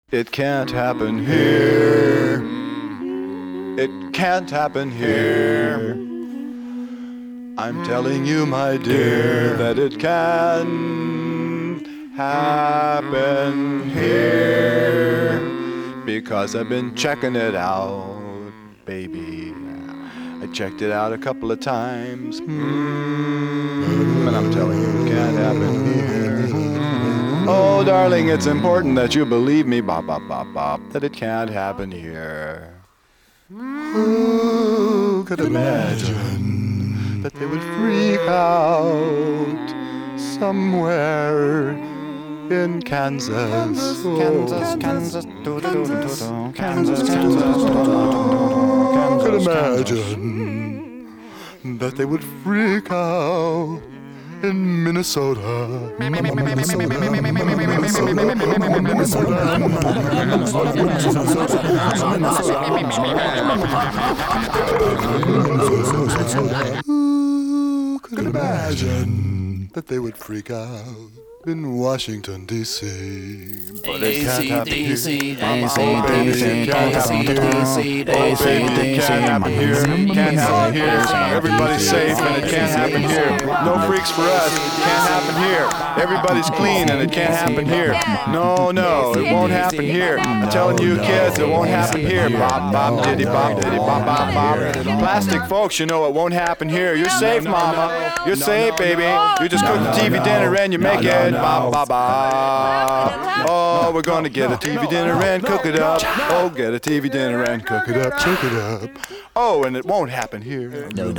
It can't happen here. It can't happen here. I'm telling you, my dear, that it can happen here. Because I've been checking it out, baby. I checked it out a couple of times. And I'm telling you, it can't happen here. Oh, darling, it's important that you believe me, bop, bop, bop, bop, that it can't happen here. Who could imagine that they would freak out somewhere in Kansas? Kansas, Kansas. Who could imagine that they would freak out in Minnesota? Who could imagine that they would freak out in Washington, D.C.? But it can't happen here. Oh, baby, it can't happen here. Oh, baby, it can't happen here. Can't happen here. Everybody's safe and it can't happen here. No freaks for us. Can't happen here. Everybody's clean and it can't happen here. No, it won't happen here. I'm telling you kids, it won't happen here. Bop, bop, diddy, bop, bop, bop. Plastic folks, you know it won't happen here. You're safe, mama. You're safe, baby. You just cook the TV dinner and you make it. Bop, bop, bop. Oh, we're gonna get a TV dinner and cook it up. Oh, get a TV dinner and cook it up, check it up. Oh, and it won't happen here. No,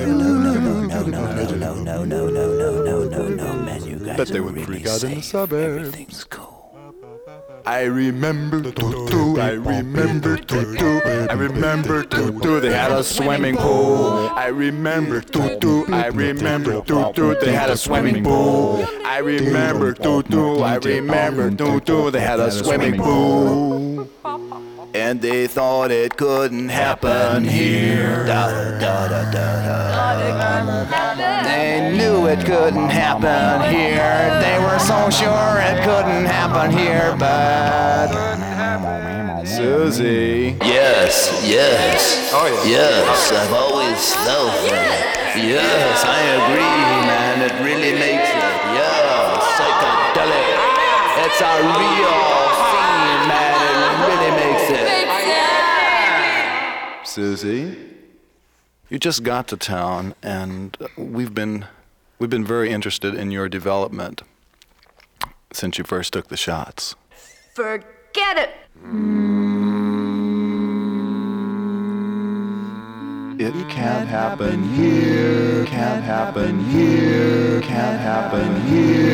man, you guys Bet they are would really freak out in the safe. suburbs. Everything's cool. I remember Tutu, I remember Tutu, I remember Tutu, they had a swimming pool. I remember Tutu, I remember Tutu, they had a swimming pool. I remember Tutu, I remember Tutu, they had a swimming pool. And they thought it couldn't happen here. They knew it couldn't happen here. They were so sure it couldn't happen here, but Susie. Yes. Oh, yeah. Yes, I've always felt that. Yes, I agree, man. It really makes it. Yeah, psychedelic. It's a real thing, man. It really makes it. Susie, you just got to town, and we've been very interested in your development since you first took the shots. Forget it. It can't happen here, can't happen here, can't happen here.